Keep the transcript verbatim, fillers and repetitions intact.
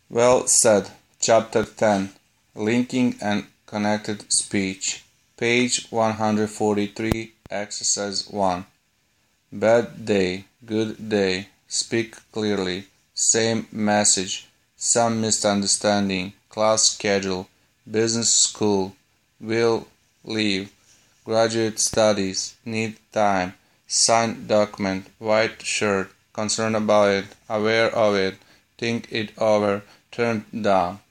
Well said. Chapter ten. Linking and Connected Speech. Page one hundred forty-three, Exercise one. Bad day, good day, speak clearly, same message, some misunderstanding, class schedule, business school, will leave, graduate studies, need time, signed document, white shirt, concerned about it, aware of it, think it over, turned down.